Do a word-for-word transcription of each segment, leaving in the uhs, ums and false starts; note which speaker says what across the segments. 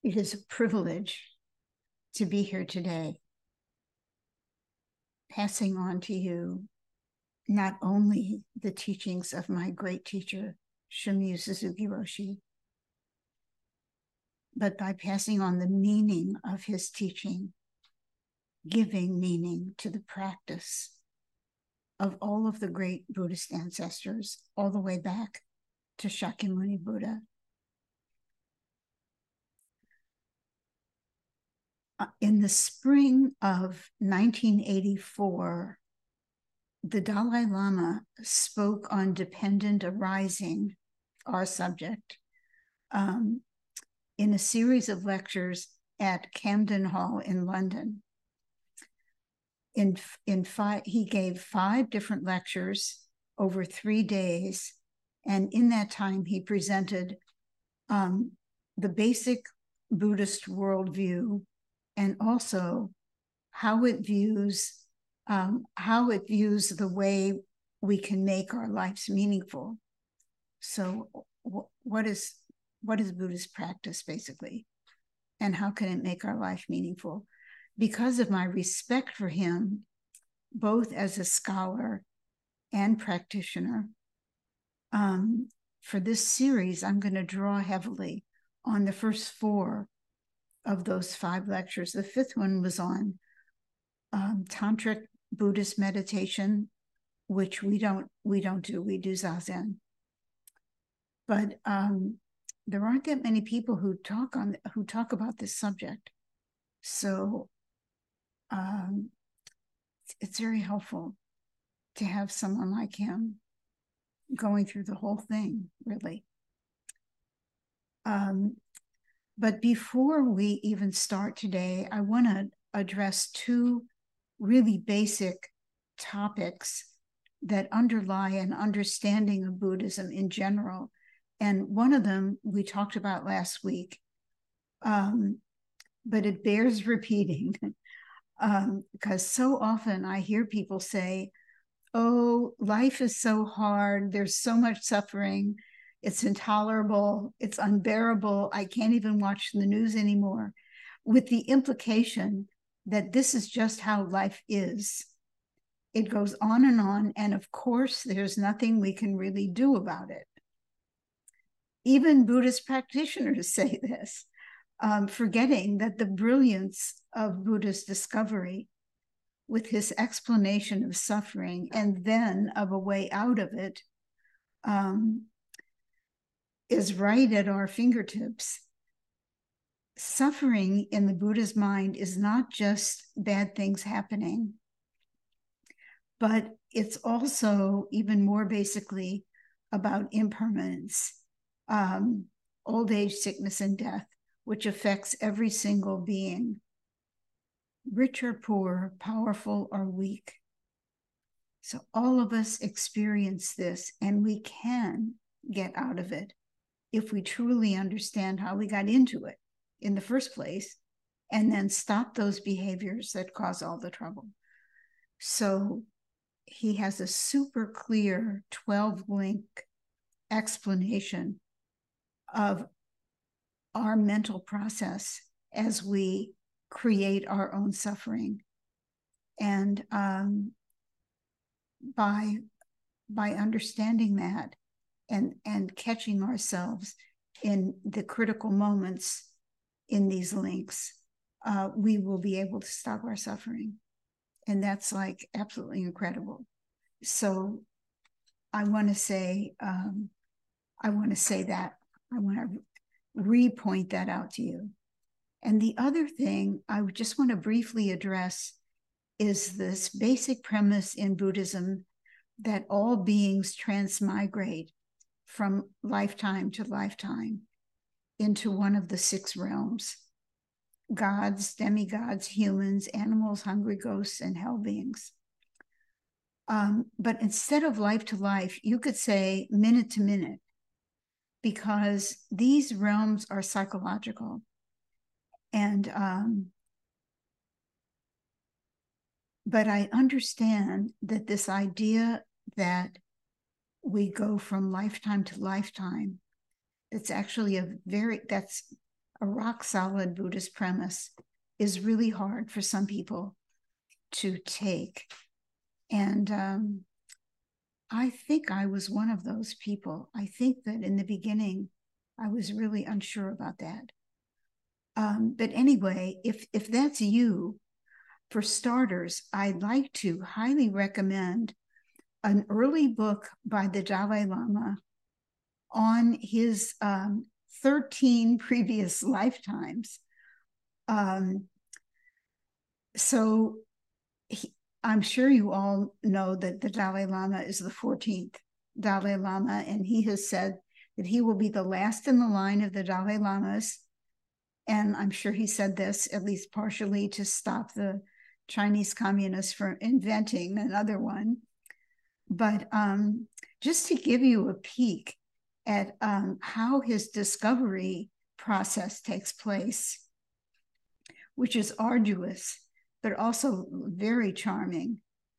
Speaker 1: It is a privilege to be here today, passing on to you not only the teachings of my great teacher, Shunryu Suzuki Roshi, but by passing on the meaning of his teaching, giving meaning to the practice of all of the great Buddhist ancestors, all the way back to Shakyamuni Buddha. In the spring of nineteen eighty-four, the Dalai Lama spoke on dependent arising, our subject, um, in a series of lectures at Camden Hall in London. In, in five, he gave five different lectures over three days, and in that time he presented um, the basic Buddhist worldview, and also how it views um, how it views the way we can make our lives meaningful. So, w- what is what is Buddhist practice basically, and how can it make our life meaningful? Because of my respect for him, both as a scholar and practitioner, um, for this series, I'm going to draw heavily on the first four of those five lectures. The fifth one was on um, tantric Buddhist meditation, which we don't we don't do. We do zazen, but um, there aren't that many people who talk on who talk about this subject. So um, it's, it's very helpful to have someone like him going through the whole thing, really. Um, but before we even start today, I want to address two really basic topics that underlie an understanding of Buddhism in general. And one of them we talked about last week, um, but it bears repeating um, because so often I hear people say, oh, life is so hard, there's so much suffering, it's intolerable, it's unbearable, I can't even watch the news anymore, with the implication that this is just how life is. It goes on and on, and of course, there's nothing we can really do about it. Even Buddhist practitioners say this, um, forgetting that the brilliance of Buddha's discovery with his explanation of suffering and then of a way out of it um, is right at our fingertips. Suffering in the Buddha's mind is not just bad things happening, but it's also even more basically about impermanence, um, old age, sickness, and death, which affects every single being, rich or poor, powerful or weak. So all of us experience this, and we can get out of it if we truly understand how we got into it in the first place, and then stop those behaviors that cause all the trouble. So he has a super clear twelve link explanation of our mental process as we create our own suffering. And um, by, by understanding that and, and catching ourselves in the critical moments in these links, uh, we will be able to stop our suffering. And that's like absolutely incredible. So I want to say, um, I want to say that, I want to re-point that out to you. And the other thing I would just want to briefly address is this basic premise in Buddhism that all beings transmigrate from lifetime to lifetime into one of the six realms: gods, demigods, humans, animals, hungry ghosts, and hell beings. Um, but instead of life to life, you could say minute to minute, because these realms are psychological. And, um, but I understand that this idea that we go from lifetime to lifetime, it's actually a very, that's a rock solid Buddhist premise is really hard for some people to take. And um, I think I was one of those people. I think that in the beginning, I was really unsure about that. Um, but anyway, if, if that's you, for starters, I'd like to highly recommend an early book by the Dalai Lama on his um, thirteen previous lifetimes. Um, so he, I'm sure you all know that the Dalai Lama is the fourteenth Dalai Lama, and he has said that he will be the last in the line of the Dalai Lamas. And I'm sure he said this at least partially to stop the Chinese communists from inventing another one. But um, just to give you a peek at um, how his discovery process takes place, which is arduous, but also very charming.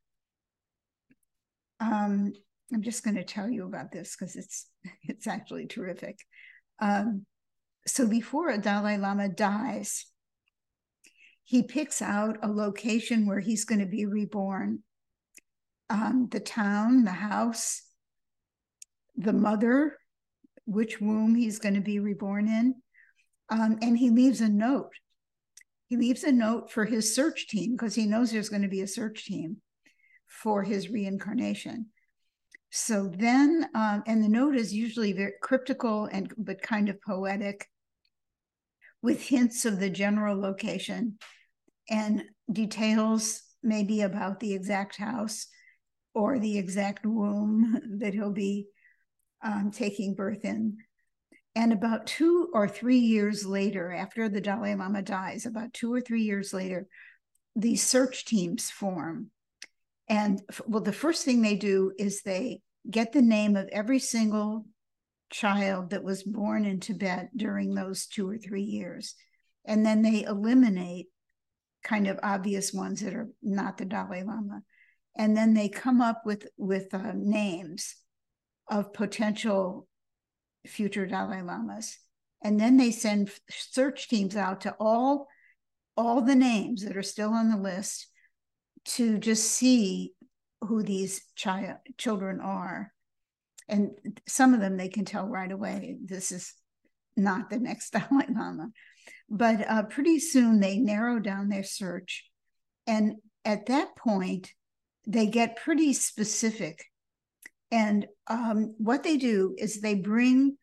Speaker 1: Um, I'm just going to tell you about this because it's it's actually terrific. Um, so before a Dalai Lama dies, he picks out a location where he's going to be reborn. Um, the town, the house, the mother, which womb he's going to be reborn in. Um, and he leaves a note. He leaves a note for his search team because he knows there's going to be a search team for his reincarnation. So then, um, and the note is usually very cryptical and but kind of poetic, with hints of the general location and details maybe about the exact house or the exact womb that he'll be um, taking birth in. And about two or three years later, after the Dalai Lama dies, about two or three years later, these search teams form. And well, the first thing they do is they get the name of every single child that was born in Tibet during those two or three years. And then they eliminate kind of obvious ones that are not the Dalai Lama. And then they come up with, with uh, names of potential future Dalai Lamas. And then they send search teams out to all, all the names that are still on the list to just see who these child, children are. And some of them they can tell right away, this is not the next Dalai Lama. But uh, pretty soon they narrow down their search. And at that point, they get pretty specific. And um, what they do is they bring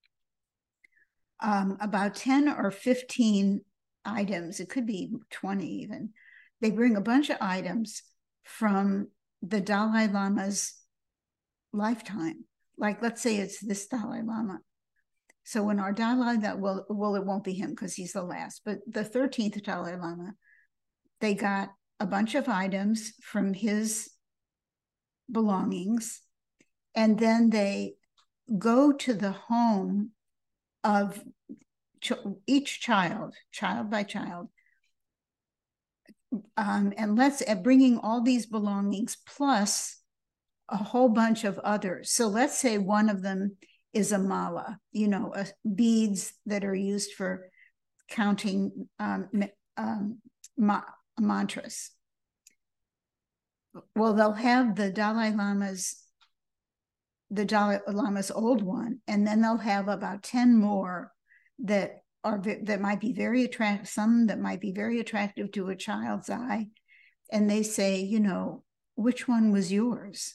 Speaker 1: um, about ten or fifteen items, it could be twenty even. They bring a bunch of items from the Dalai Lama's lifetime. Like, let's say it's this Dalai Lama. So when our Dalai, that well, well, it won't be him because he's the last, but the thirteenth Dalai Lama, they got a bunch of items from his belongings, and then they go to the home of ch each child, child by child, um, and let's uh, bringing all these belongings plus a whole bunch of others. So let's say one of them is a mala, you know, uh, beads that are used for counting um, um, ma mantras. Well, they'll have the Dalai Lama's, the Dalai Lama's old one, and then they'll have about ten more that are that might be very attractive, some that might be very attractive to a child's eye. And they say, you know, which one was yours?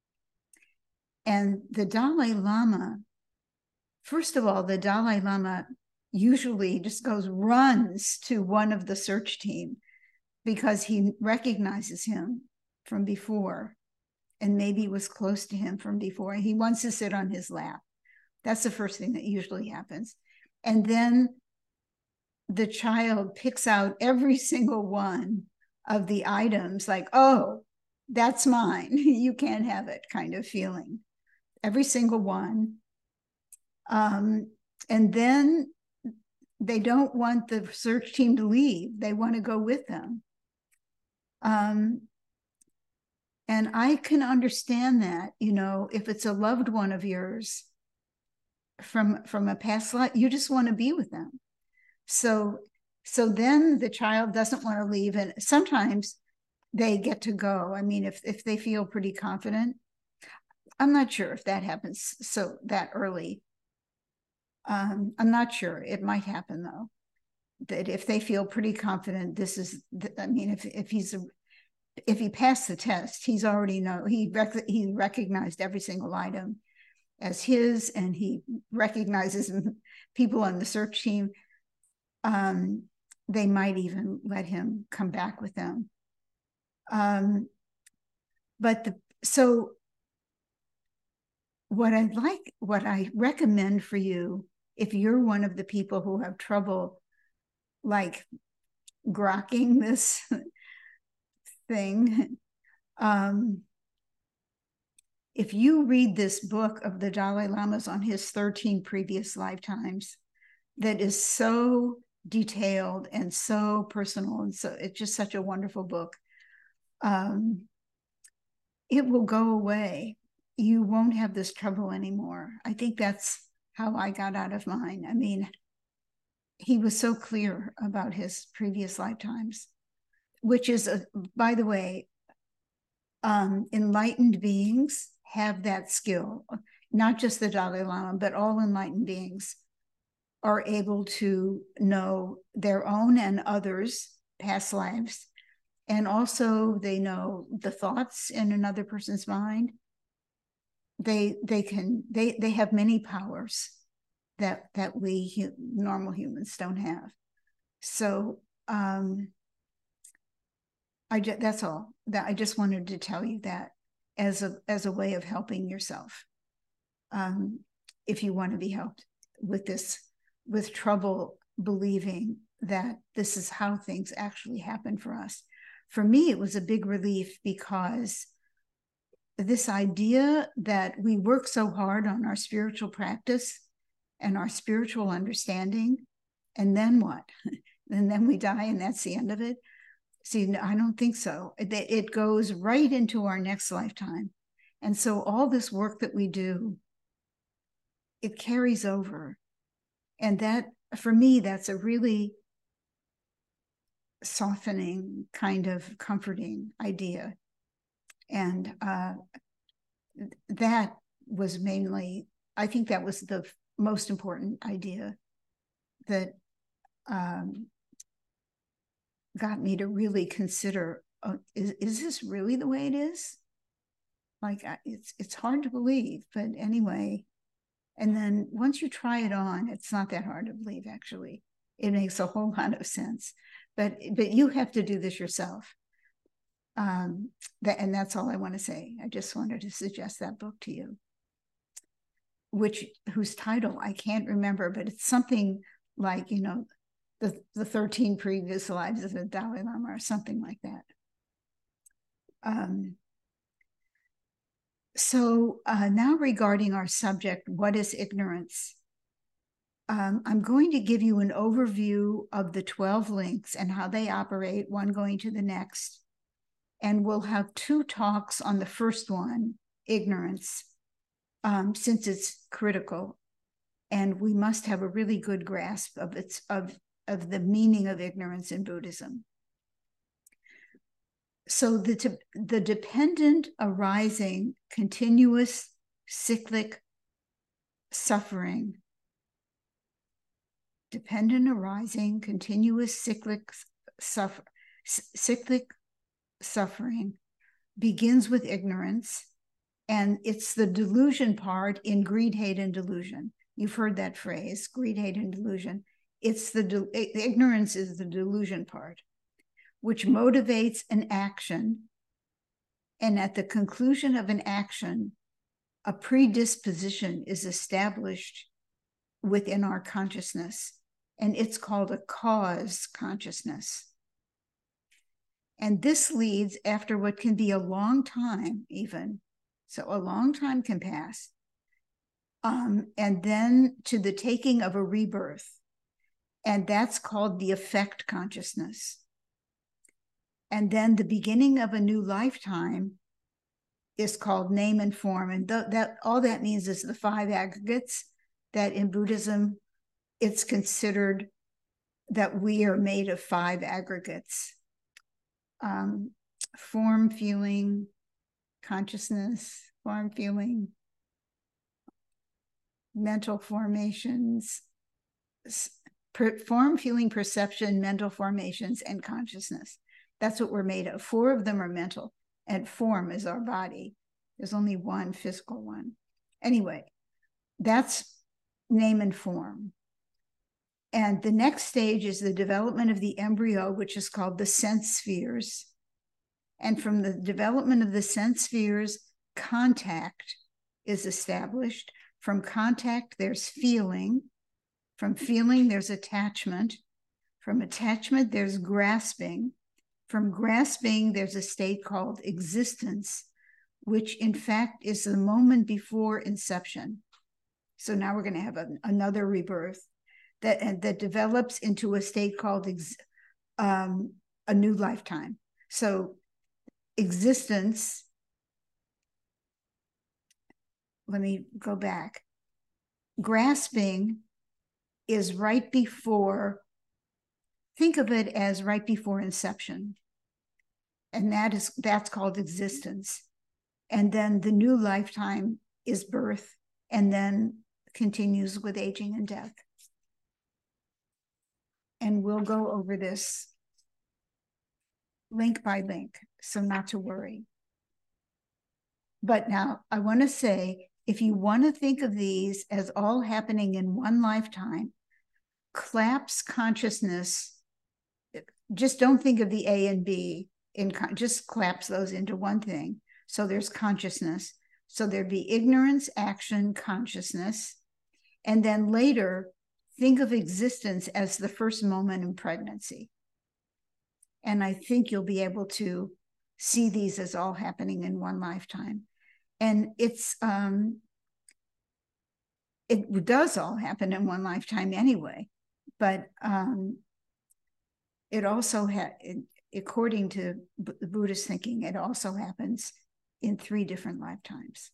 Speaker 1: And the Dalai Lama, first of all, the Dalai Lama usually just goes, runs to one of the search team because he recognizes him from before and maybe was close to him from before. He wants to sit on his lap. That's the first thing that usually happens. And then the child picks out every single one of the items like, oh, that's mine. You can't have it kind of feeling. Every single one. Um, and then they don't want the search team to leave. They want to go with them. Um, and I can understand that, you know, if it's a loved one of yours from, from a past life, you just want to be with them. So, so then the child doesn't want to leave, and sometimes they get to go. I mean, if if they feel pretty confident, I'm not sure if that happens so that early. Um, I'm not sure. It might happen though, that if they feel pretty confident, this is, I mean, if if he's a, if he passed the test, he's already know he rec- he recognized every single item as his, and he recognizes people on the search team. Um, they might even let him come back with them. Um, but the so what I'd like, what I recommend for you, if you're one of the people who have trouble like grokking this thing, um, if you read this book of the Dalai Lama's on his thirteen previous lifetimes, that is so detailed and so personal, and so it's just such a wonderful book. Um, it will go away. You won't have this trouble anymore. I think that's how I got out of mine. I mean, he was so clear about his previous lifetimes, which is, a, by the way, um, enlightened beings have that skill. Not just the Dalai Lama, but all enlightened beings are able to know their own and others' past lives. And also they know the thoughts in another person's mind. They they can they they have many powers that that we hu- normal humans don't have. So um, I just, that's all. That I just wanted to tell you that as a as a way of helping yourself. Um, if you want to be helped with this, with trouble believing that this is how things actually happen for us. For me, it was a big relief, because this idea that we work so hard on our spiritual practice and our spiritual understanding, and then what? And then we die and that's the end of it. See, I don't think so. It, it goes right into our next lifetime. And so all this work that we do, it carries over. And that, for me, that's a really softening, kind of comforting idea. And uh, that was mainly, I think that was the most important idea that um, got me to really consider, oh, is, is this really the way it is? Like, it's it's hard to believe, but anyway. And then once you try it on, it's not that hard to believe, actually. It makes a whole lot of sense. But but you have to do this yourself. Um, that, and that's all I want to say. I just wanted to suggest that book to you, which whose title I can't remember, but it's something like, you know, the, the thirteen previous lives of the Dalai Lama or something like that. Um, so uh, now regarding our subject, what is ignorance? Um, I'm going to give you an overview of the twelve links and how they operate, one going to the next. And we'll have two talks on the first one, ignorance, um, since it's critical. And we must have a really good grasp of its of, of the meaning of ignorance in Buddhism. So the, the dependent arising continuous cyclic suffering, dependent arising continuous cyclic suffer, cyclic suffering begins with ignorance, and it's the delusion part in greed, hate, and delusion. You've heard that phrase, greed, hate, and delusion. It's the de- ignorance is the delusion part, which motivates an action. And at the conclusion of an action, a predisposition is established within our consciousness, and it's called a cause consciousness. And this leads, after what can be a long time even, so a long time can pass, um, and then to the taking of a rebirth. And that's called the effect consciousness. And then the beginning of a new lifetime is called name and form. And th- that all that means is the five aggregates that in Buddhism, it's considered that we are made of five aggregates: um, form, feeling, consciousness, form, feeling, mental formations, per, form, feeling, perception, mental formations, and consciousness. That's what we're made of. Four of them are mental, and form is our body. There's only one physical one. Anyway, that's name and form. And the next stage is the development of the embryo, which is called the sense spheres. And from the development of the sense spheres, contact is established. From contact, there's feeling. From feeling, there's attachment. From attachment, there's grasping. From grasping, there's a state called existence, which in fact is the moment before inception. So now we're going to have a, another rebirth that, that develops into a state called ex, um, a new lifetime. So existence, let me go back. Grasping is right before, think of it as right before inception. And that is, that's called existence. And then the new lifetime is birth, and then continues with aging and death. And we'll go over this link by link, so not to worry. But now I want to say, if you want to think of these as all happening in one lifetime, collapse consciousness, just don't think of the A and B, in just collapse those into one thing. So there's consciousness. So there'd be ignorance, action, consciousness. And then later, think of existence as the first moment in pregnancy. And I think you'll be able to see these as all happening in one lifetime. And it's, um, it does all happen in one lifetime anyway, but um, it also, ha according to B Buddhist thinking, it also happens in three different lifetimes.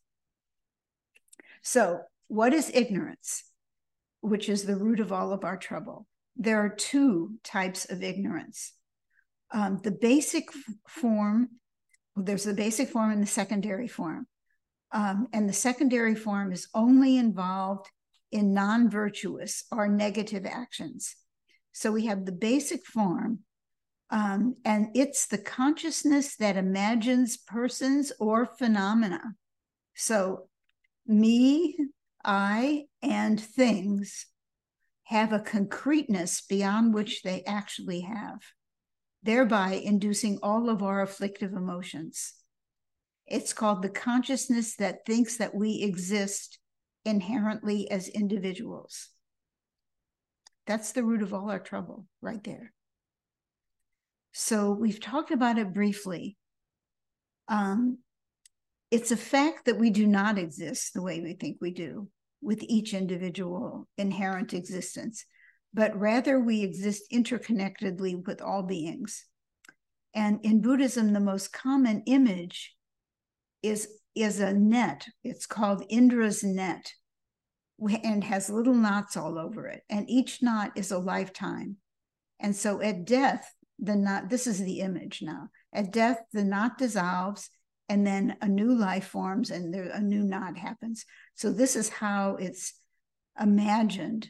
Speaker 1: So what is ignorance, which is the root of all of our trouble? There are two types of ignorance. Um, the basic form, well, there's the basic form and the secondary form. Um, and the secondary form is only involved in non-virtuous or negative actions. So we have the basic form, um, and it's the consciousness that imagines persons or phenomena. So me, I, and things have a concreteness beyond which they actually have, thereby inducing all of our afflictive emotions. It's called the consciousness that thinks that we exist inherently as individuals. That's the root of all our trouble right there. So we've talked about it briefly. Um, it's a fact that we do not exist the way we think we do with each individual inherent existence, but rather we exist interconnectedly with all beings. And in Buddhism, the most common image is, is a net. It's called Indra's net, and has little knots all over it. And each knot is a lifetime. And so at death, the knot, this is the image now. At death, the knot dissolves, and then a new life forms, and there, a new knot happens. So this is how it's imagined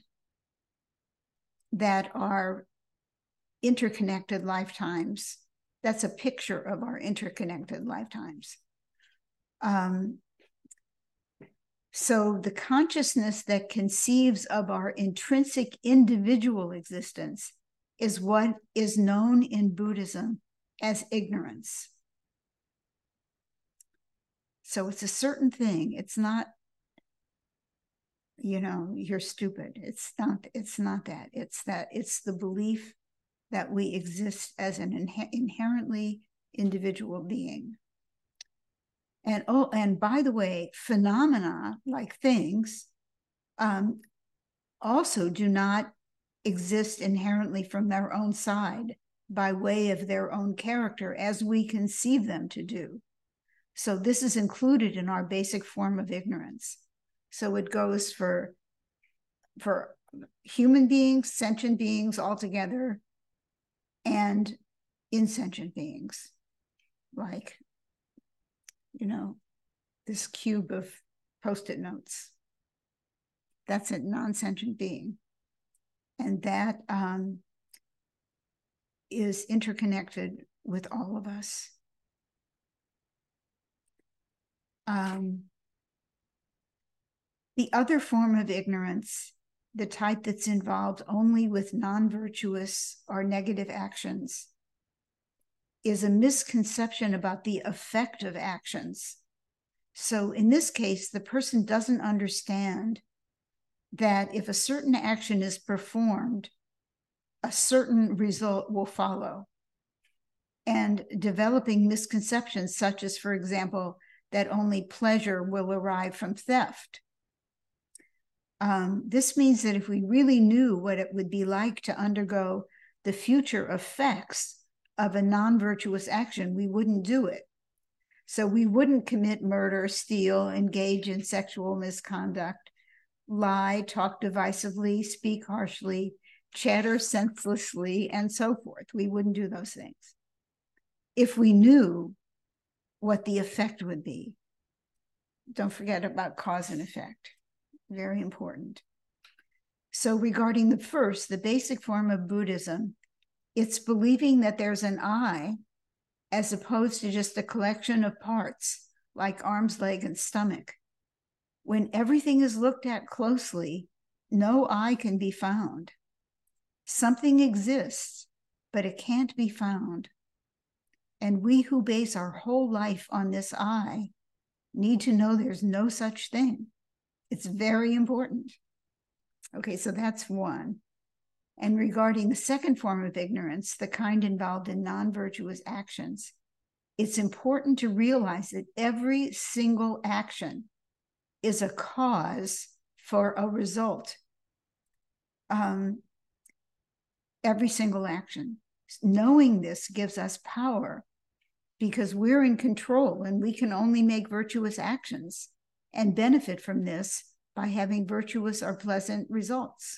Speaker 1: that our interconnected lifetimes, that's a picture of our interconnected lifetimes. Um, so the consciousness that conceives of our intrinsic individual existence is what is known in Buddhism as ignorance. So it's a certain thing. It's not, you know, you're stupid. It's not, it's not that. It's that, it's the belief that we exist as an inher- inherently individual being. And oh, and by the way, phenomena like things um, also do not exist inherently from their own side by way of their own character as we conceive them to do. So this is included in our basic form of ignorance. So it goes for, for human beings, sentient beings altogether, and insentient beings, like, you know, this cube of Post-it notes. That's a non-sentient being. And that um, is interconnected with all of us. Um, the other form of ignorance, the type that's involved only with non-virtuous or negative actions, is a misconception about the effect of actions. So in this case, the person doesn't understand that if a certain action is performed, a certain result will follow. And developing misconceptions such as, for example, that only pleasure will arrive from theft. Um, this means that if we really knew what it would be like to undergo the future effects of a non-virtuous action, we wouldn't do it. So we wouldn't commit murder, steal, engage in sexual misconduct, lie, talk divisively, speak harshly, chatter senselessly, and so forth. We wouldn't do those things if we knew what the effect would be. Don't forget about cause and effect. Very important. So regarding the first, the basic form of Buddhism, it's believing that there's an I as opposed to just a collection of parts like arms, leg, and stomach. When everything is looked at closely, no I can be found. Something exists, but it can't be found. And we who base our whole life on this I need to know there's no such thing. It's very important. Okay, so that's one. And regarding the second form of ignorance, the kind involved in non-virtuous actions, it's important to realize that every single action is a cause for a result. Um, every single action. Knowing this gives us power because we're in control and we can only make virtuous actions and benefit from this by having virtuous or pleasant results.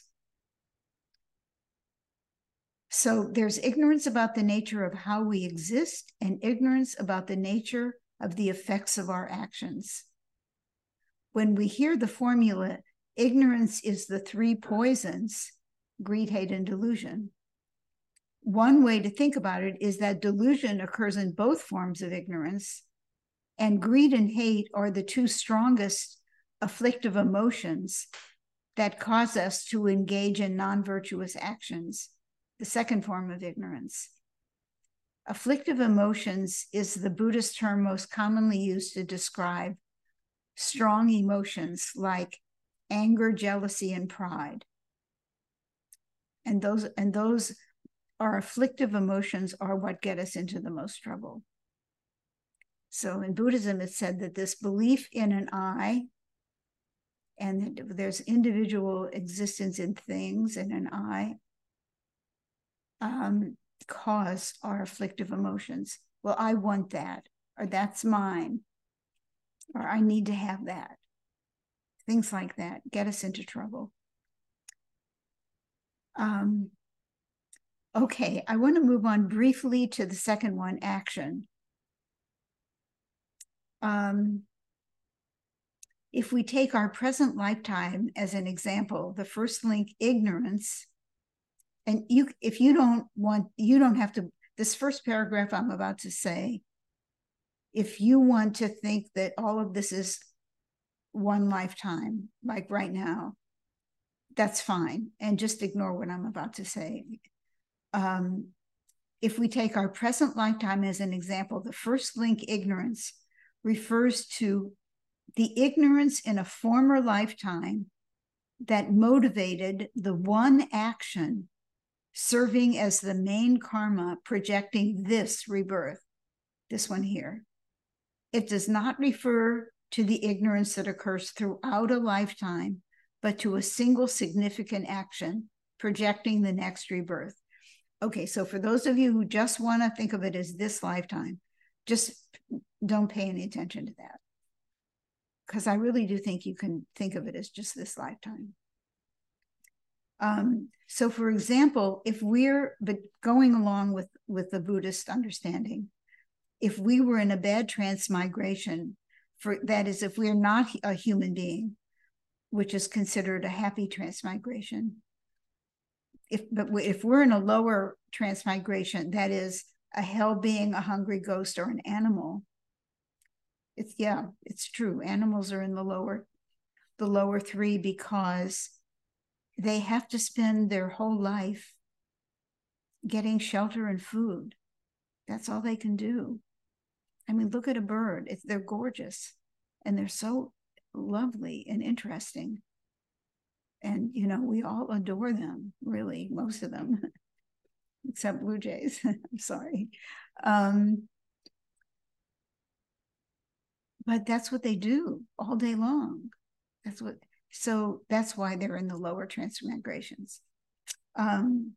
Speaker 1: So there's ignorance about the nature of how we exist and ignorance about the nature of the effects of our actions. When we hear the formula, ignorance is the three poisons, greed, hate, and delusion, one way to think about it is that delusion occurs in both forms of ignorance, and greed and hate are the two strongest afflictive emotions that cause us to engage in non-virtuous actions, the second form of ignorance. Afflictive emotions is the Buddhist term most commonly used to describe strong emotions like anger, jealousy, and pride. And those, and those our afflictive emotions are what get us into the most trouble. So in Buddhism, it's said that this belief in an I, and that there's individual existence in things and an I, um, cause our afflictive emotions. Well, I want that, or that's mine, or I need to have that. Things like that get us into trouble. Um, okay, I want to move on briefly to the second one, action. Um, if we take our present lifetime as an example, the first link, ignorance, and you, if you don't want, you don't have to, this first paragraph I'm about to say, if you want to think that all of this is one lifetime, like right now, that's fine. And just ignore what I'm about to say. Um, if we take our present lifetime as an example, the first link, ignorance, refers to the ignorance in a former lifetime that motivated the one action serving as the main karma projecting this rebirth, this one here. It does not refer to the ignorance that occurs throughout a lifetime, but to a single significant action projecting the next rebirth. Okay, so for those of you who just want to think of it as this lifetime, just don't pay any attention to that. Because I really do think you can think of it as just this lifetime. Um, so, for example, if we're but going along with, with the Buddhist understanding, if we were in a bad transmigration, for that is, if we're not a human being, which is considered a happy transmigration, if but if we're in a lower transmigration, that is a hell being, a hungry ghost, or an animal, it's yeah, it's true. Animals are in the lower, the lower three because they have to spend their whole life getting shelter and food. That's all they can do. I mean, look at a bird. It's, they're gorgeous and they're so lovely and interesting. And, you know, we all adore them, really, most of them, except blue jays. I'm sorry. Um, but that's what they do all day long. That's what, so that's why they're in the lower transmigrations. Um,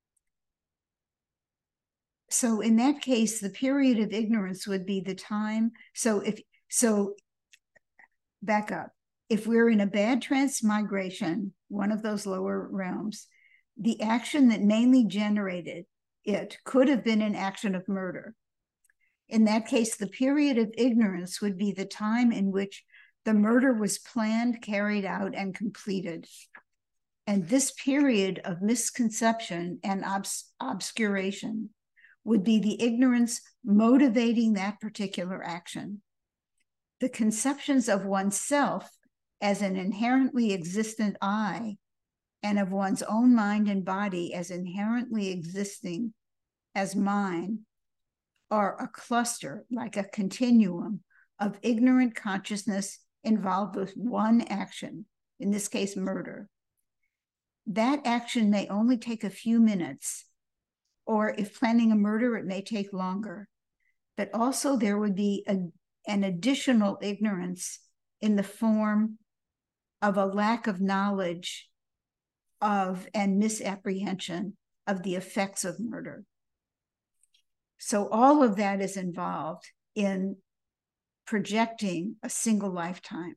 Speaker 1: so in that case, the period of ignorance would be the time. So if, so back up. If we're in a bad transmigration, one of those lower realms, the action that mainly generated it could have been an action of murder. In that case, the period of ignorance would be the time in which the murder was planned, carried out, and completed. And this period of misconception and obs- obscuration would be the ignorance motivating that particular action. The conceptions of oneself as an inherently existent I, and of one's own mind and body as inherently existing as mine, are a cluster, like a continuum of ignorant consciousness involved with one action, in this case, murder. That action may only take a few minutes, or if planning a murder, it may take longer. But also there would be a, an additional ignorance in the form of a lack of knowledge of and misapprehension of the effects of murder. So all of that is involved in projecting a single lifetime.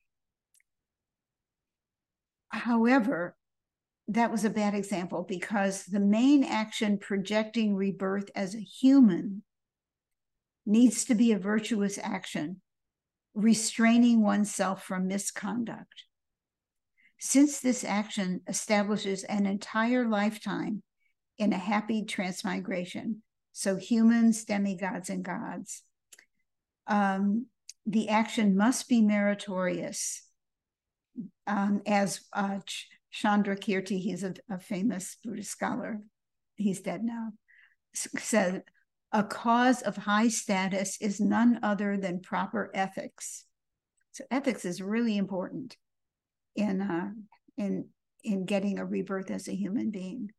Speaker 1: However, that was a bad example because the main action projecting rebirth as a human needs to be a virtuous action, restraining oneself from misconduct. Since this action establishes an entire lifetime in a happy transmigration, so humans, demigods, and gods, um, the action must be meritorious. Um, as uh, Ch- Chandrakirti, he's a, a famous Buddhist scholar, he's dead now, said, a cause of high status is none other than proper ethics. So ethics is really important in uh, in in getting a rebirth as a human being.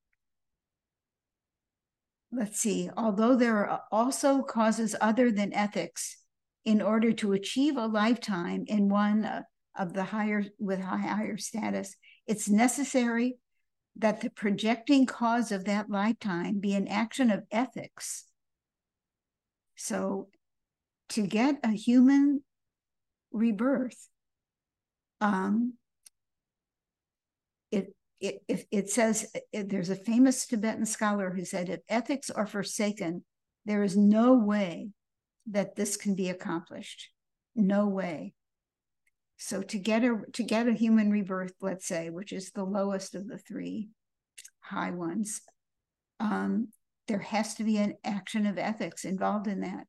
Speaker 1: Let's see. Although there are also causes other than ethics, in order to achieve a lifetime in one of the higher with high, higher status, it's necessary that the projecting cause of that lifetime be an action of ethics. So, to get a human rebirth, um, it, it, it, it says, it, there's a famous Tibetan scholar who said, if ethics are forsaken, there is no way that this can be accomplished. No way. So to get a to get a human rebirth, let's say, which is the lowest of the three high ones, um, there has to be an action of ethics involved in that.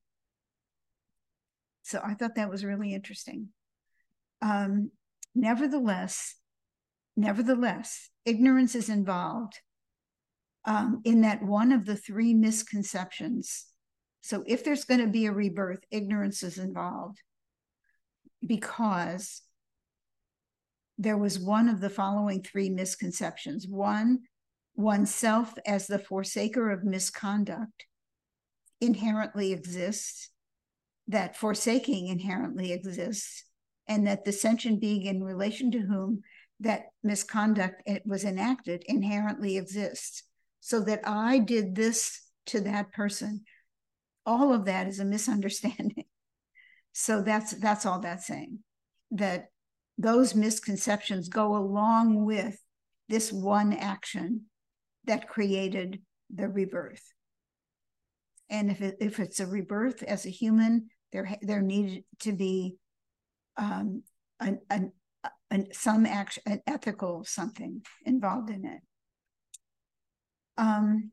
Speaker 1: So I thought that was really interesting. Um, nevertheless, nevertheless, ignorance is involved um, in that one of the three misconceptions. So if there's going to be a rebirth, ignorance is involved because there was one of the following three misconceptions. One, oneself as the forsaker of misconduct inherently exists, that forsaking inherently exists, and that the sentient being in relation to whom that misconduct it was enacted inherently exists. So that I did this to that person. All of that is a misunderstanding. So that's that's all that's saying, that those misconceptions go along with this one action that created the rebirth. And if, it, if it's a rebirth as a human, there, there needed to be um, an, an, an, some action, an ethical something involved in it. Um,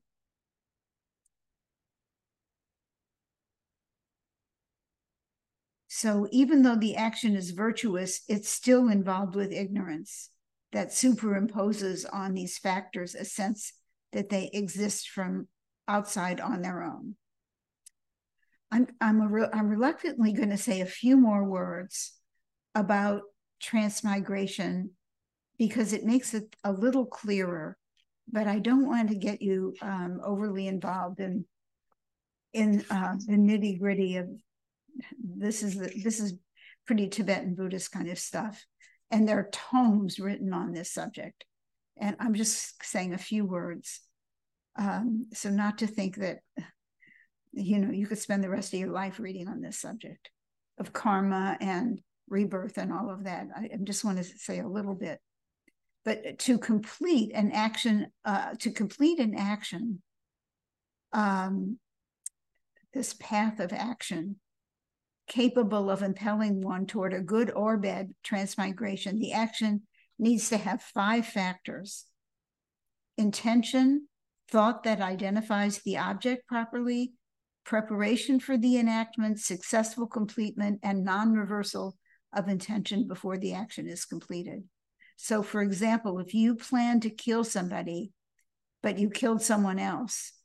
Speaker 1: so even though the action is virtuous, it's still involved with ignorance that superimposes on these factors a sense that they exist from outside on their own. I'm, I'm, a, I'm reluctantly going to say a few more words about transmigration because it makes it a little clearer, but I don't want to get you um, overly involved in, in uh, the nitty gritty of this is, the, this is pretty Tibetan Buddhist kind of stuff. And there are tomes written on this subject. And I'm just saying a few words. Um, so not to think that, you know, you could spend the rest of your life reading on this subject of karma and rebirth and all of that. I, I just want to say a little bit. But to complete an action, uh, to complete an action, um, this path of action, capable of impelling one toward a good or bad transmigration, the action needs to have five factors: intention, thought that identifies the object properly, preparation for the enactment, successful completion, and non-reversal of intention before the action is completed. So, for example, if you plan to kill somebody, but you killed someone else,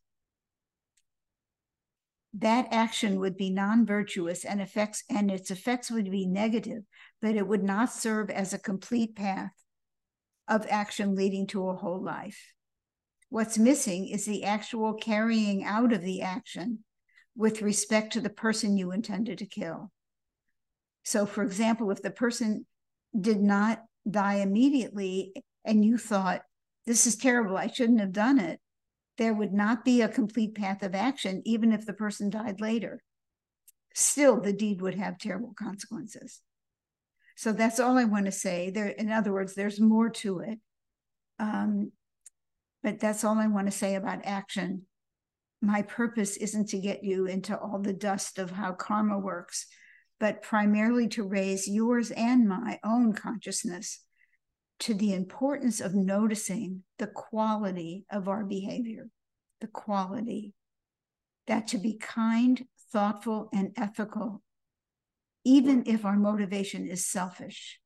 Speaker 1: that action would be non-virtuous and effects, and its effects would be negative, but it would not serve as a complete path of action leading to a whole life. What's missing is the actual carrying out of the action with respect to the person you intended to kill. So, for example, if the person did not die immediately and you thought, this is terrible, I shouldn't have done it, there would not be a complete path of action, even if the person died later. Still, the deed would have terrible consequences. So that's all I want to say. There, in other words, there's more to it. Um, but that's all I want to say about action. My purpose isn't to get you into all the dust of how karma works, but primarily to raise yours and my own consciousness to the importance of noticing the quality of our behavior, the quality, that to be kind, thoughtful, and ethical, even if our motivation is selfish.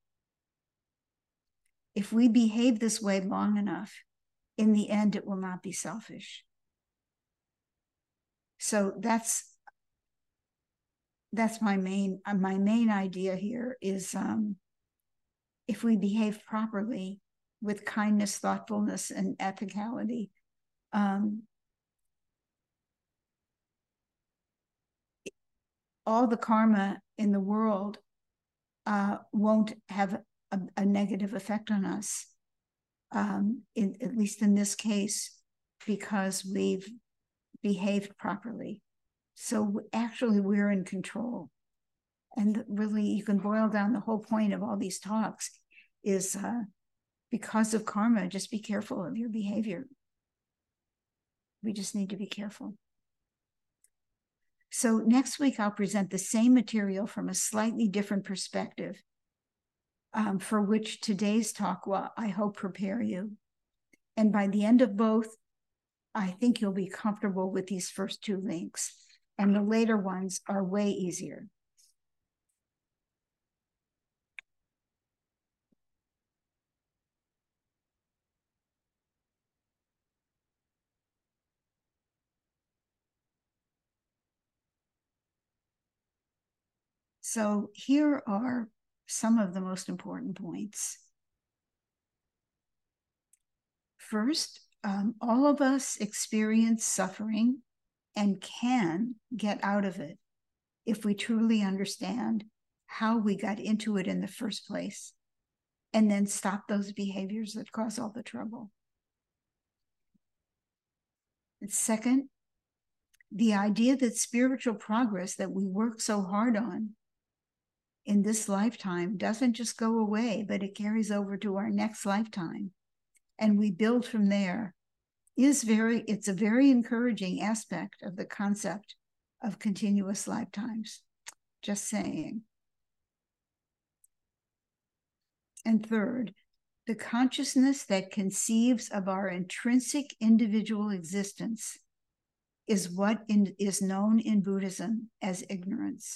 Speaker 1: If we behave this way long enough, in the end, it will not be selfish. So that's that's my main my main idea here is um, if we behave properly with kindness, thoughtfulness, and ethicality, um, all the karma in the world uh, won't have a, a negative effect on us, um, in, at least in this case, because we've behaved properly. So actually we're in control. And really, you can boil down the whole point of all these talks is uh, because of karma, just be careful of your behavior. We just need to be careful. So next week, I'll present the same material from a slightly different perspective, um, for which today's talk will, I hope, prepare you. And by the end of both, I think you'll be comfortable with these first two links, and the later ones are way easier. So here are some of the most important points. First, um, all of us experience suffering and can get out of it if we truly understand how we got into it in the first place, and then stop those behaviors that cause all the trouble. And second, the idea that spiritual progress that we work so hard on in this lifetime doesn't just go away, but it carries over to our next lifetime. and we build from there is very, it's a very encouraging aspect of the concept of continuous lifetimes. Just saying. And third, the consciousness that conceives of our intrinsic individual existence is what in, is known in Buddhism as ignorance.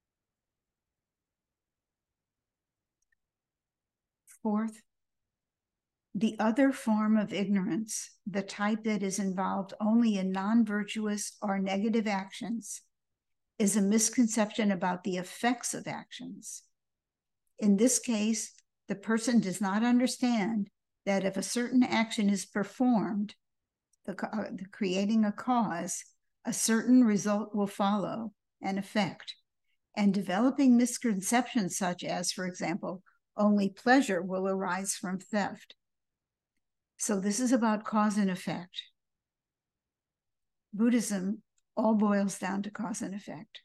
Speaker 1: Fourth, the other form of ignorance, the type that is involved only in non-virtuous or negative actions, is a misconception about the effects of actions. In this case, the person does not understand that if a certain action is performed, the, uh, the creating a cause, a certain result will follow, an effect, and developing misconceptions such as, for example, only pleasure will arise from theft. So this is about cause and effect. Buddhism all boils down to cause and effect.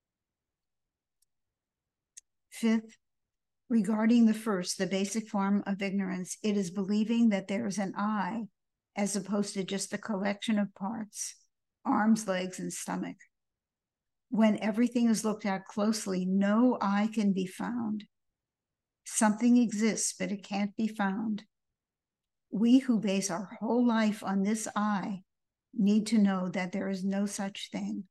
Speaker 1: Fifth, regarding the first, the basic form of ignorance, it is believing that there is an I as opposed to just a collection of parts, arms, legs, and stomach. When everything is looked at closely, no I can be found. Something exists, but it can't be found. We who base our whole life on this I need to know that there is no such thing.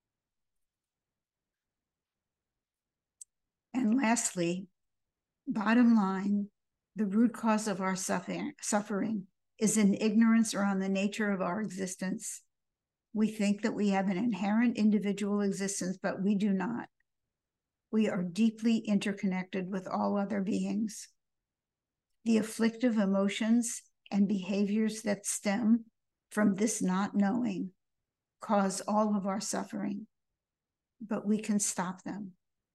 Speaker 1: And lastly, bottom line, the root cause of our suffering, suffering is in ignorance around the nature of our existence. We think that we have an inherent individual existence, but we do not. We are deeply interconnected with all other beings. The afflictive emotions and behaviors that stem from this not knowing cause all of our suffering, but we can stop them.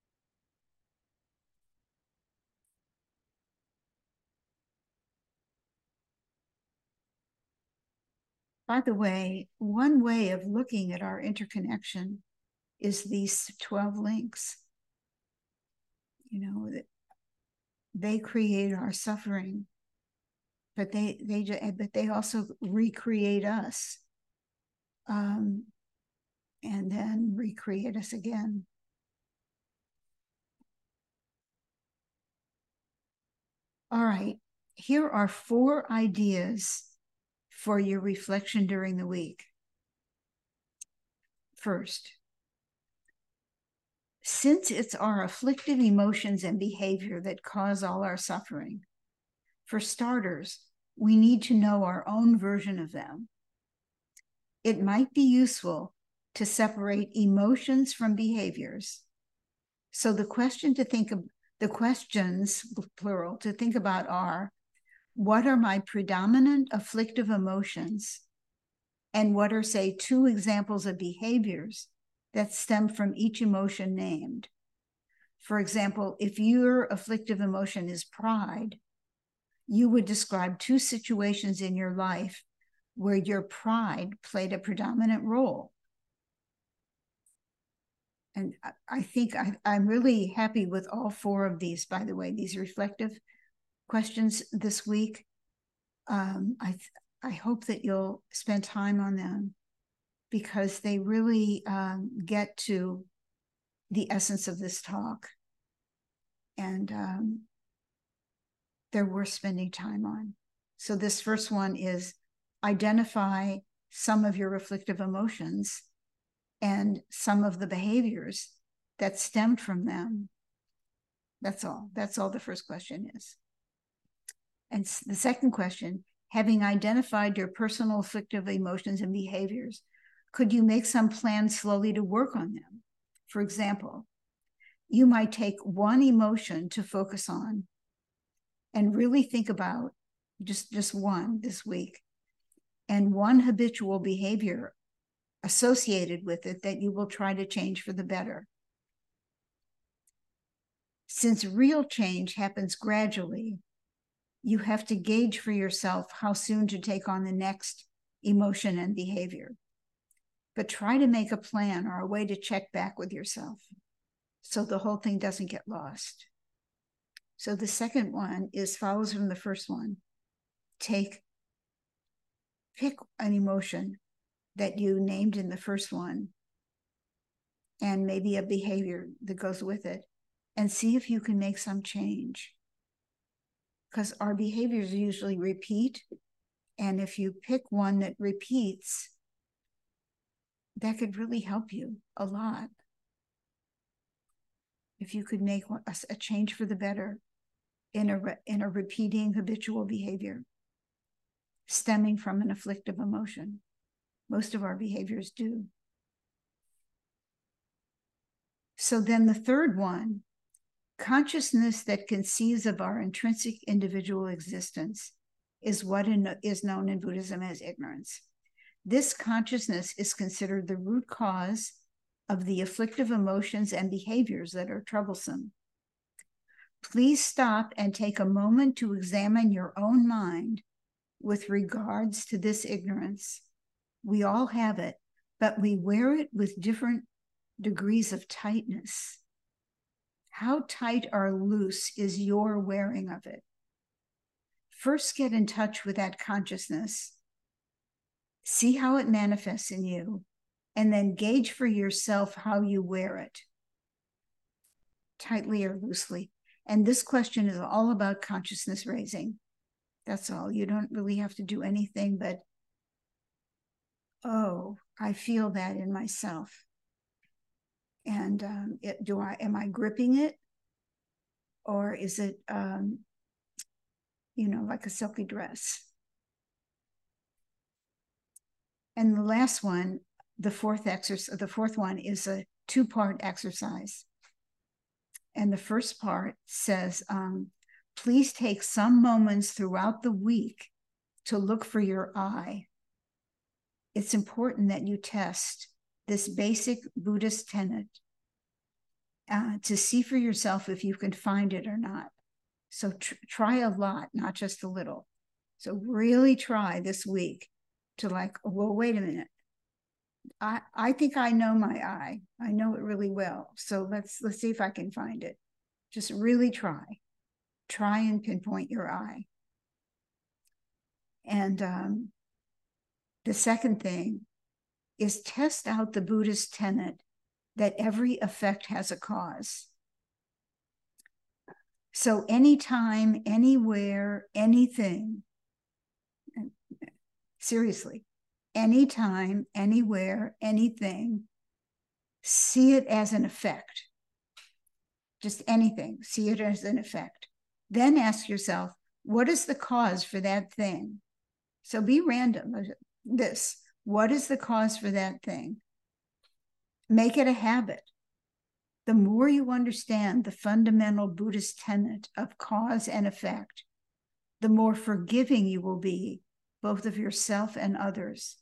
Speaker 1: By the way, one way of looking at our interconnection is these twelve links. You know, they create our suffering, but they they but they also recreate us, um, and then recreate us again. All right, here are four ideas for your reflection during the week. First, since it's our afflictive emotions and behavior that cause all our suffering, for starters, we need to know our own version of them. It might be useful to separate emotions from behaviors. So the question to think of, the questions, plural, to think about are, what are my predominant afflictive emotions? And what are, say, two examples of behaviors that stem from each emotion named? For example, if your afflictive emotion is pride, you would describe two situations in your life where your pride played a predominant role. And I think I, I'm really happy with all four of these, by the way, these reflective questions this week. Um, I, I hope that you'll spend time on them because they really um, get to the essence of this talk. And um, they're worth spending time on. So this first one is identify some of your reflective emotions and some of the behaviors that stemmed from them. That's all. That's all the first question is. And the second question, having identified your personal afflictive emotions and behaviors, could you make some plan slowly to work on them? For example, you might take one emotion to focus on and really think about just, just one this week, and one habitual behavior associated with it that you will try to change for the better. Since real change happens gradually, you have to gauge for yourself how soon to take on the next emotion and behavior. But try to make a plan or a way to check back with yourself so the whole thing doesn't get lost. So the second one is follows from the first one. Take pick an emotion that you named in the first one and maybe a behavior that goes with it, and see if you can make some change. Because our behaviors usually repeat. And if you pick one that repeats, that could really help you a lot. If you could make a, a change for the better in a, in a repeating habitual behavior stemming from an afflictive emotion. Most of our behaviors do. So then the third one, consciousness that conceives of our intrinsic individual existence, is what in, is known in Buddhism as ignorance. This consciousness is considered the root cause of the afflictive emotions and behaviors that are troublesome. Please stop and take a moment to examine your own mind with regards to this ignorance. We all have it, but we wear it with different degrees of tightness. How tight or loose is your wearing of it? First, get in touch with that consciousness. See how it manifests in you, and then gauge for yourself how you wear it, tightly or loosely. And this question is all about consciousness raising. That's all. You don't really have to do anything but, oh, I feel that in myself. And um, it, do I, am I gripping it? Or is it, um, you know, like a silky dress? And the last one, the fourth exercise, the fourth one is a two-part exercise. And the first part says, um, please take some moments throughout the week to look for your I. It's important that you test this basic Buddhist tenet uh, to see for yourself if you can find it or not. So tr try a lot, not just a little. So really try this week to like, oh, well, wait a minute. I, I think I know my I. I know it really well. So let's let's see if I can find it. Just really try. Try and pinpoint your I. And um, the second thing is test out the Buddhist tenet that every effect has a cause. So anytime, anywhere, anything, seriously, anytime, anywhere, anything, see it as an effect. Just anything, see it as an effect. Then ask yourself, what is the cause for that thing? So be random. This, what is the cause for that thing? Make it a habit. The more you understand the fundamental Buddhist tenet of cause and effect, the more forgiving you will be, both of yourself and others.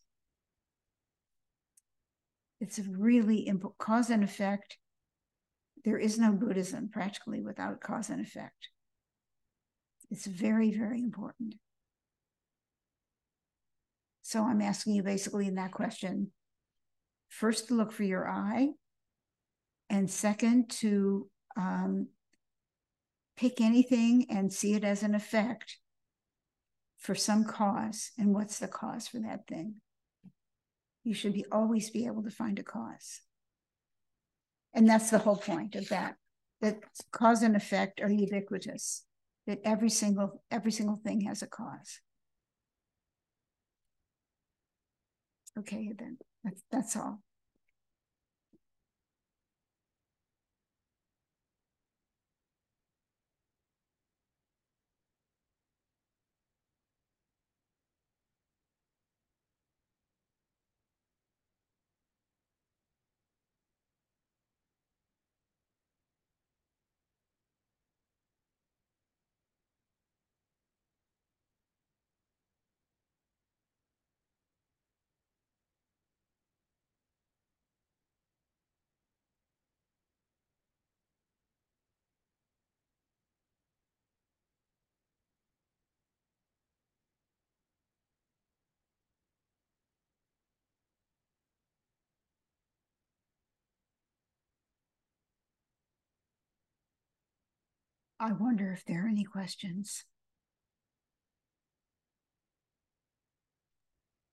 Speaker 1: It's really important. Cause and effect. There is no Buddhism practically without cause and effect. It's very, very important. So I'm asking you basically in that question, first to look for your I, and second to um, pick anything and see it as an effect for some cause. And what's the cause for that thing? You should be always be able to find a cause. And that's the whole point of that, that cause and effect are ubiquitous, that every single, every single thing has a cause. Okay, then that's, that's all. I wonder if there are any questions.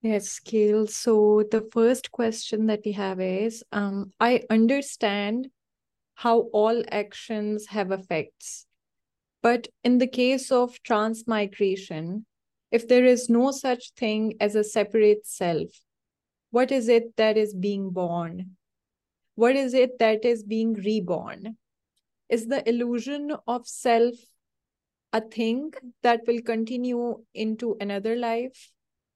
Speaker 2: Yes, Gail. So the first question that we have is, um, I understand how all actions have effects, but in the case of transmigration, if there is no such thing as a separate self, what is it that is being born? What is it that is being reborn? Is the illusion of self a thing that will continue into another life?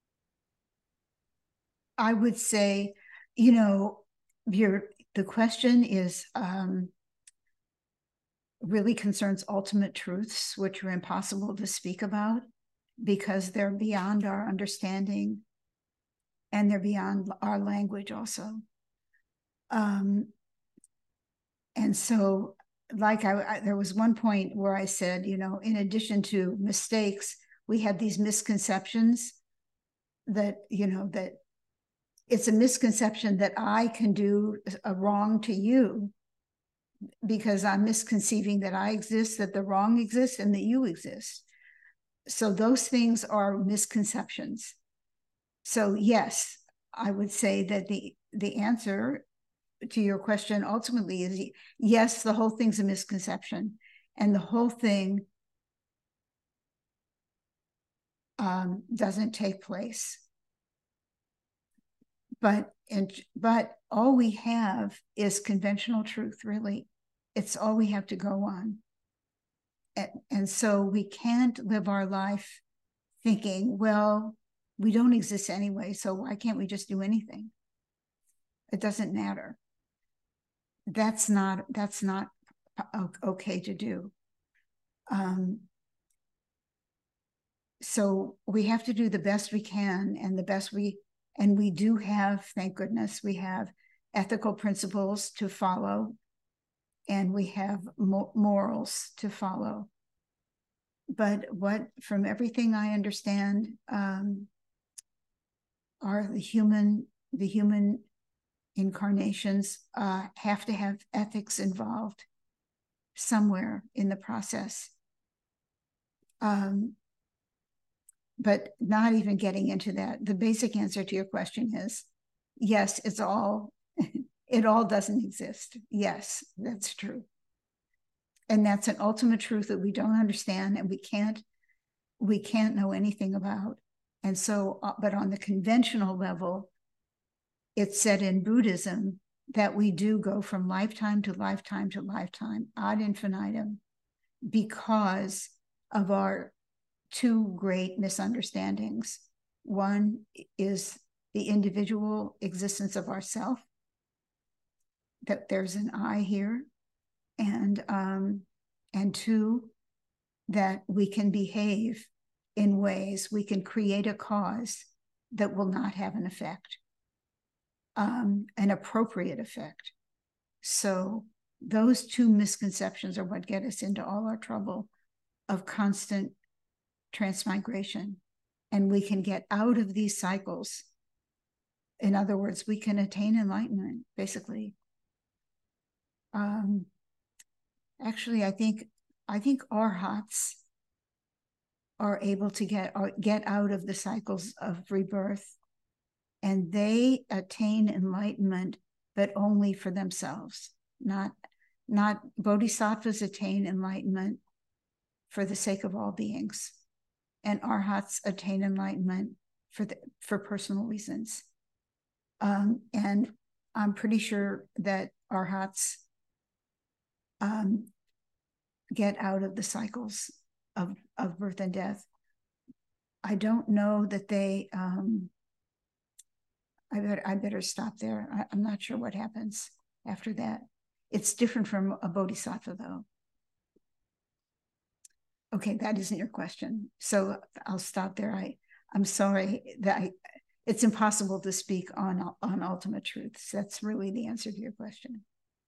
Speaker 1: I would say, you know, your the question is um, really concerns ultimate truths, which are impossible to speak about because they're beyond our understanding and they're beyond our language also. Um, and so, like I, I, there was one point where I said, you know, in addition to mistakes, we have these misconceptions that, you know, that it's a misconception that I can do a wrong to you because I'm misconceiving that I exist, that the wrong exists, and that you exist. So those things are misconceptions. So yes, I would say that the the answer to your question ultimately is yes, the whole thing's a misconception, and the whole thing um, doesn't take place. But and but all we have is conventional truth, really. It's all we have to go on. And, and so we can't live our life thinking, well, we don't exist anyway, so why can't we just do anything? It doesn't matter. That's not that's not okay to do. Um, so we have to do the best we can, and the best we and we do have, thank goodness, we have ethical principles to follow, and we have mo- morals to follow. But what, from everything I understand, um, are the human the human incarnations uh, have to have ethics involved somewhere in the process. Um, but not even getting into that, the basic answer to your question is yes, it's all, it all doesn't exist. Yes, that's true. And that's an ultimate truth that we don't understand and we can't, we can't know anything about. And so, uh, but on the conventional level, it's said in Buddhism that we do go from lifetime to lifetime to lifetime ad infinitum because of our two great misunderstandings. One is the individual existence of ourself, that there's an I here, and um, and two, that we can behave in ways, we can create a cause that will not have an effect, um, an appropriate effect. So those two misconceptions are what get us into all our trouble of constant transmigration. And we can get out of these cycles. In other words, we can attain enlightenment, basically. Um, actually, I think I think arhats are able to get get out of the cycles of rebirth, and they attain enlightenment, but only for themselves. Not not bodhisattvas attain enlightenment for the sake of all beings, and arhats attain enlightenment for the, for personal reasons. Um, and I'm pretty sure that arhats um, get out of the cycles of, of birth and death. I don't know that they, um, I, better, I better stop there. I, I'm not sure what happens after that. It's different from a bodhisattva, though. Okay, that isn't your question. So I'll stop there. I, I'm sorry that I, it's impossible to speak on, on ultimate truths. That's really the answer to your question.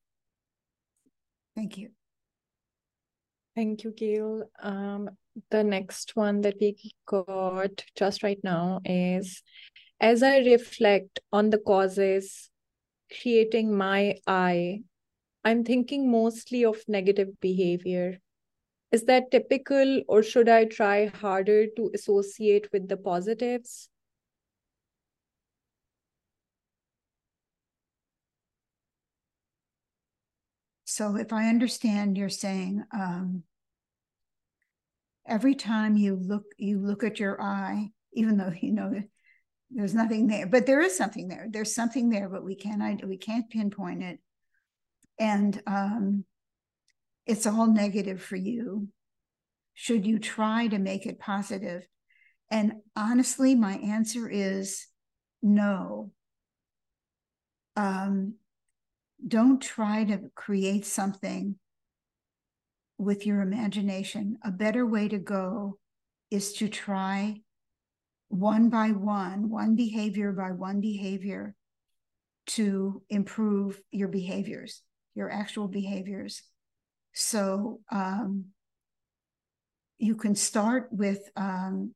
Speaker 1: Thank you.
Speaker 2: Thank you, Gail. Um, the next one that we got just right now is, as I reflect on the causes creating my I, I'm thinking mostly of negative behavior. Is that typical, or should I try harder to associate with the positives?
Speaker 1: So if I understand, you're saying um, every time you look, you look at your eye, even though you know there's nothing there, but there is something there. There's something there, but we can't we can't pinpoint it, and um, it's all negative for you. Should you try to make it positive? And honestly, my answer is no. Um, don't try to create something with your imagination. A better way to go is to try one by one, one behavior by one behavior, to improve your behaviors, your actual behaviors. So um, you can start with um,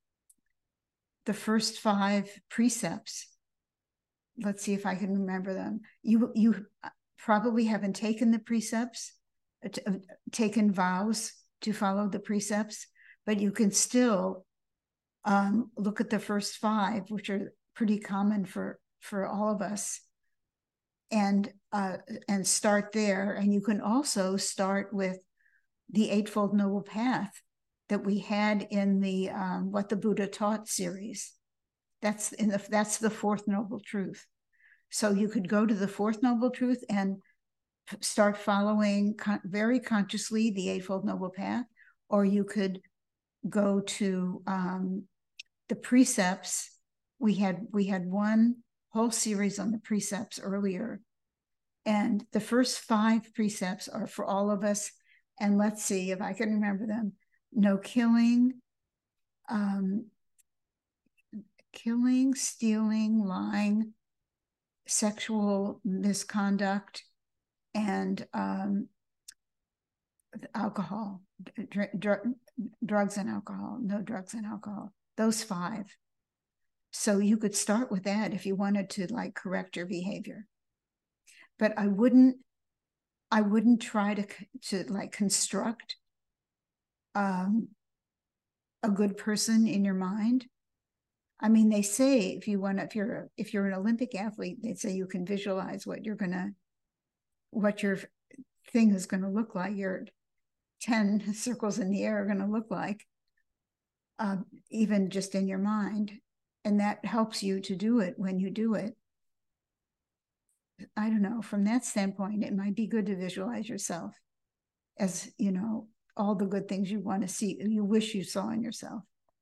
Speaker 1: the first five precepts. Let's see if I can remember them. You, you probably haven't taken the precepts, taken vows to follow the precepts, but you can still um, look at the first five, which are pretty common for, for all of us, and, uh, and start there. And you can also start with the Eightfold Noble Path that we had in the um, What the Buddha Taught series. That's in the that's the fourth noble truth. So you could go to the fourth noble truth and start following con very consciously the Eightfold Noble Path, or you could go to um, the precepts. We had we had one whole series on the precepts earlier, and the first five precepts are for all of us. And let's see if I can remember them. No killing, um, killing, stealing, lying, sexual misconduct, and um, alcohol, dr dr drugs and alcohol, no drugs and alcohol, those five. So you could start with that if you wanted to like correct your behavior. But I wouldn't, I wouldn't try to, to like construct um, a good person in your mind. I mean, they say if you want, if you're if you're an Olympic athlete, they say you can visualize what you're gonna, what your thing is gonna look like. Your ten circles in the air are gonna look like, uh, even just in your mind, and that helps you to do it when you do it. I don't know. From that standpoint, it might be good to visualize yourself as, you know, all the good things you want to see, you wish you saw in yourself.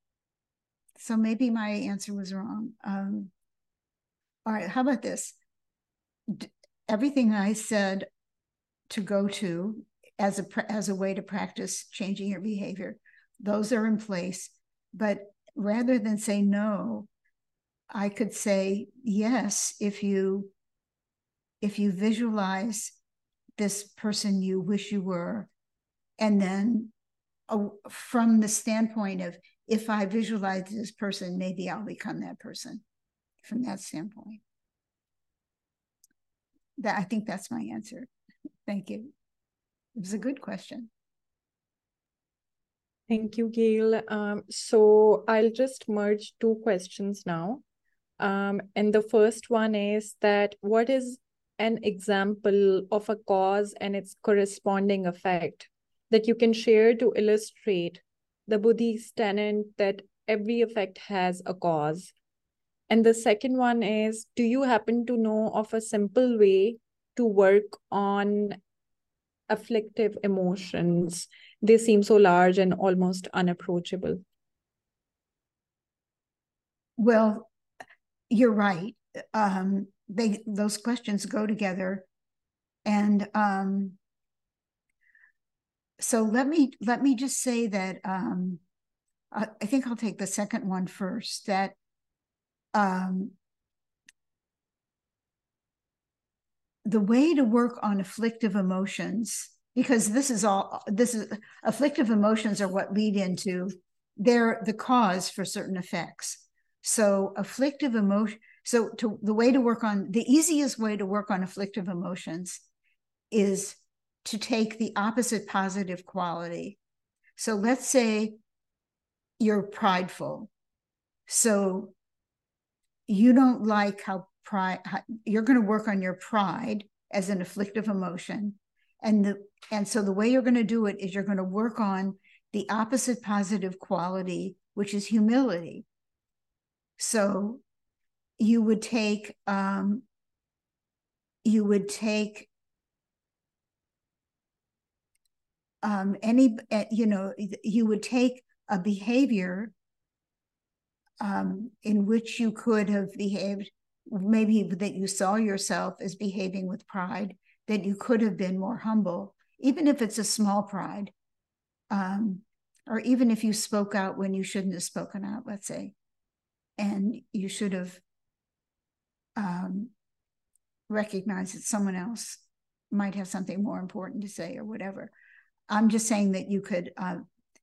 Speaker 1: So maybe my answer was wrong. Um, all right, how about this? D everything I said to go to as a, as a way to practice changing your behavior, those are in place. But rather than say no, I could say yes if you, if you visualize this person you wish you were, and then uh, from the standpoint of, if I visualize this person, maybe I'll become that person. From that standpoint, that I think that's my answer. Thank you. It was a good question.
Speaker 2: Thank you, Gail. Um, so I'll just merge two questions now. Um, and the first one is that what is an example of a cause and its corresponding effect that you can share to illustrate the Buddhist tenet that every effect has a cause? And the second one is, do you happen to know of a simple way to work on afflictive emotions? They seem so large and almost unapproachable.
Speaker 1: Well, you're right. Um, they those questions go together, and um, so let me let me just say that um, I, I think I'll take the second one first. That um, the way to work on afflictive emotions, because this is all this is afflictive emotions are what lead into, they're the cause for certain effects. So afflictive emotion, so to, the way to work on, the easiest way to work on afflictive emotions is to take the opposite positive quality. So let's say you're prideful. So you don't like how pride, how, you're going to work on your pride as an afflictive emotion. And the and so the way you're going to do it is you're going to work on the opposite positive quality, which is humility. So you would take um, you would take um, any you know you would take a behavior um, in which you could have behaved, maybe that you saw yourself as behaving with pride, that you could have been more humble, even if it's a small pride, um, or even if you spoke out when you shouldn't have spoken out, let's say, and you should have um, recognized that someone else might have something more important to say or whatever. I'm just saying that you could uh,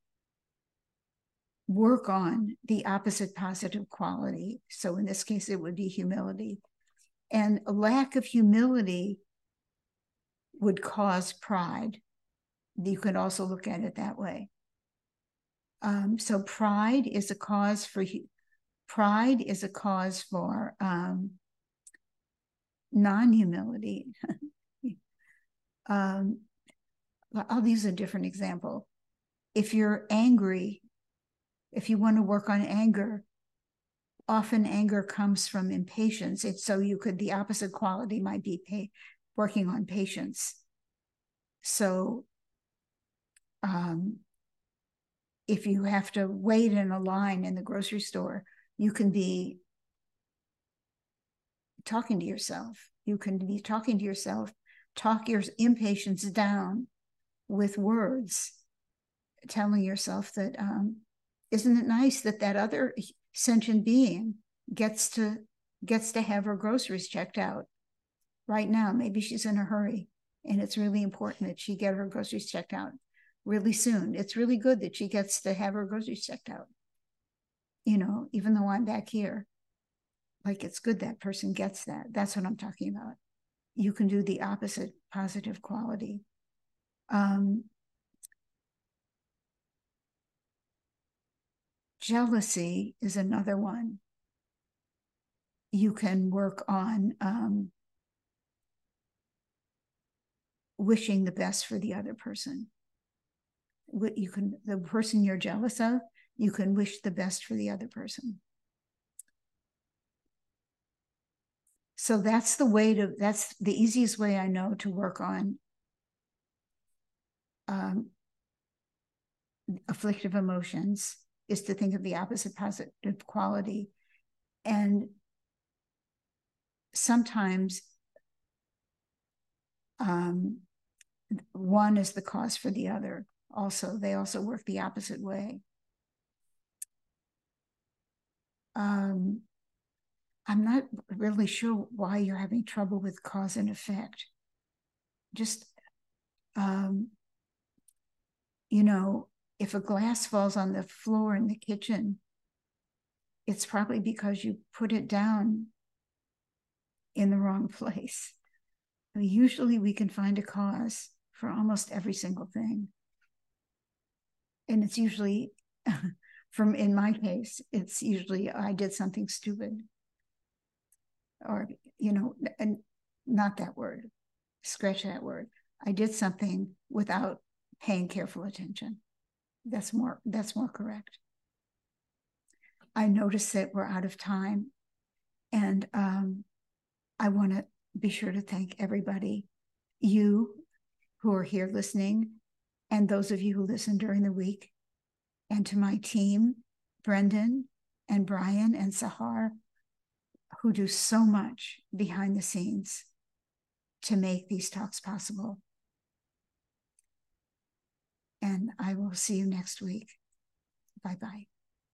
Speaker 1: work on the opposite positive quality. So in this case, it would be humility. And a lack of humility would cause pride. You could also look at it that way. Um, so pride is a cause for pride is a cause for um, non-humility. um, I'll use a different example. If you're angry, if you want to work on anger, often anger comes from impatience. It's so you could, the opposite quality might be pay, working on patience. So um, if you have to wait in a line in the grocery store, you can be talking to yourself. You can be talking to yourself, talk your impatience down with words, telling yourself that, um, isn't it nice that that other sentient being gets to gets to have her groceries checked out right now? Maybe she's in a hurry, and it's really important that she get her groceries checked out really soon. It's really good that she gets to have her groceries checked out. You know, even though I'm back here, like, it's good that person gets that. That's what I'm talking about. You can do the opposite positive quality. Um, jealousy is another one. You can work on um, wishing the best for the other person. You can, the person you're jealous of, you can wish the best for the other person. So that's the way to, that's the easiest way I know to work on um, afflictive emotions, is to think of the opposite positive quality. And sometimes um, one is the cause for the other. Also, they also work the opposite way. Um, I'm not really sure why you're having trouble with cause and effect. Just, um, you know, if a glass falls on the floor in the kitchen, it's probably because you put it down in the wrong place. I mean, usually we can find a cause for almost every single thing. And it's usually, from in my case, it's usually I did something stupid. Or, you know, and not that word, scratch that word. I did something without paying careful attention. That's more, that's more correct. I noticed that we're out of time, and um, I want to be sure to thank everybody, you who are here listening, and those of you who listen during the week, and to my team, Brendan and Brian and Sahar, who do so much behind the scenes to make these talks possible. And I will see you next week. Bye-bye.